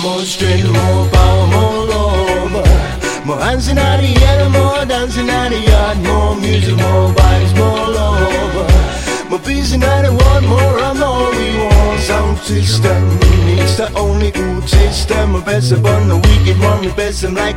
more strength, more power, more love. More hands in the air, more dancing in the yard. More music, more vibes, more love. More peace in the world, more and more we want. Sound system, it's the only good system. Best upon the wicked one, we best them like